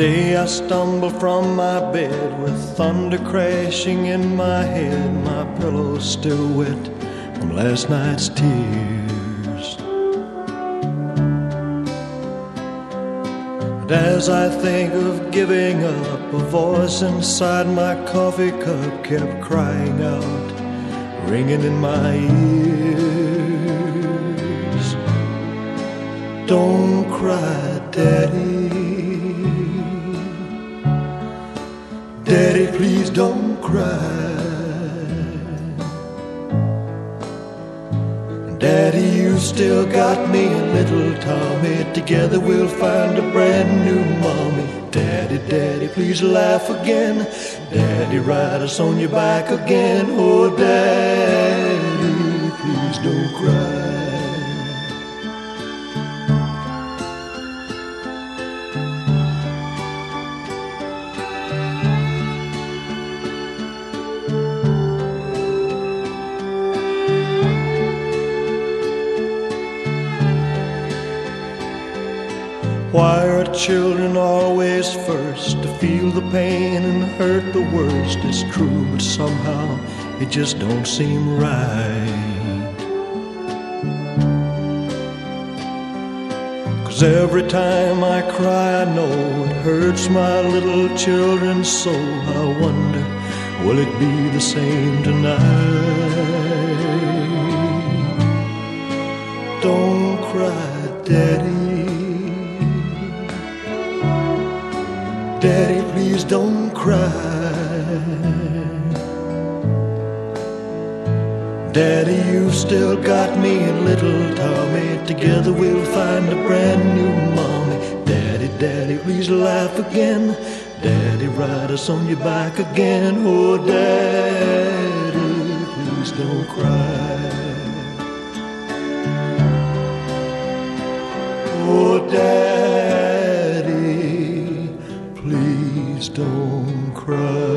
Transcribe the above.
Day I stumble from my bed with thunder crashing in my head, my pillow's still wet from last night's tears. And as I think of giving up, a voice inside my coffee cup kept crying out, ringing in my ears. Don't cry, Daddy. Daddy, please don't cry. Daddy, you still got me and little Tommy. Together we'll find a brand new mommy. Daddy, Daddy, please laugh again. Daddy, ride us on your back again. Oh, Daddy, please don't cry. Why are children always first to feel the pain and hurt the worst? It's true, but somehow it just don't seem right. 'Cause every time I cry I know it hurts my little children so. I wonder, will it be the same tonight? Don't cry, Daddy. Daddy, please don't cry. Daddy, you've still got me and little Tommy. Together we'll find a brand new mommy. Daddy, Daddy, please laugh again. Daddy, ride us on your back again. Oh, Daddy, please don't cry. Oh, Daddy, please don't cry.